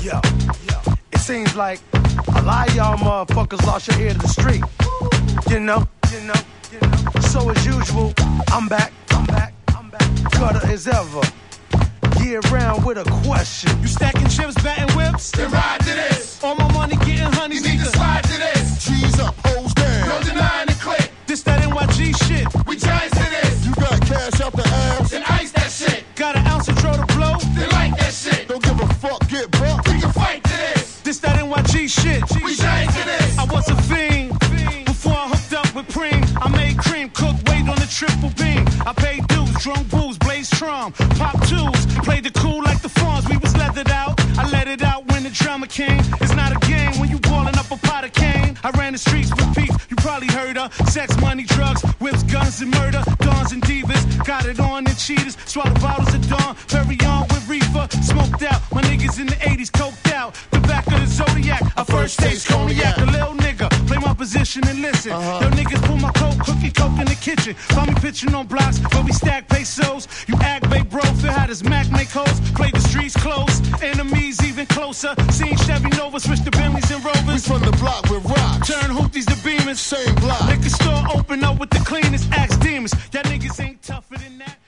Yo, it seems like a lot of y'all motherfuckers lost your ear to the street. You know. So as usual, I'm back. Gutter as ever. Year round with a question. You stacking chips, batting whips? Then ride to this. All my money getting honey. You need to slide to this. G's up, hoes down. No denying the click. This that NYG shit. We giants to this. You got cash out the ass. Then ice that shit. Got an ounce of throw to blow. Then like that shit. Don't give a fuck, get bucked. We can fight to this. This that NYG shit. We giants to this. I was a fiend before I hooked up with Preem. I made cream, cook, weight on the triple beam. I paid dues, drunk booze, blaze trum, pop twos, played the cool like the Fawns. We was leathered out. I let it out when the drama came. It's not a game when you ballin' up a pot of cane. I ran the streets with Pete. You probably heard her. Sex, money, drugs, whips, guns, and murder. Dawns and divas, got it on and cheaters. Swallow bottles of Dawn, Perry on with reefer. Smoked out, my niggas in the 80s coked out. The back of the Zodiac, I first taste cognac. A little nigga, play my position and listen. Yo niggas pull my coke, cookie coke in the kitchen. Find me pitching on blocks where we stack pesos. You act big bro, feel how this Mac make hoes. Play the streets close, enemies even closer. Seen Chevy Nova, switch to Bentleys and We Rovers. from the block with rocks. Turn hoopies to Beamers. Same block. Liquor store open up with the cleanest axe demons. Y'all niggas ain't tougher than that.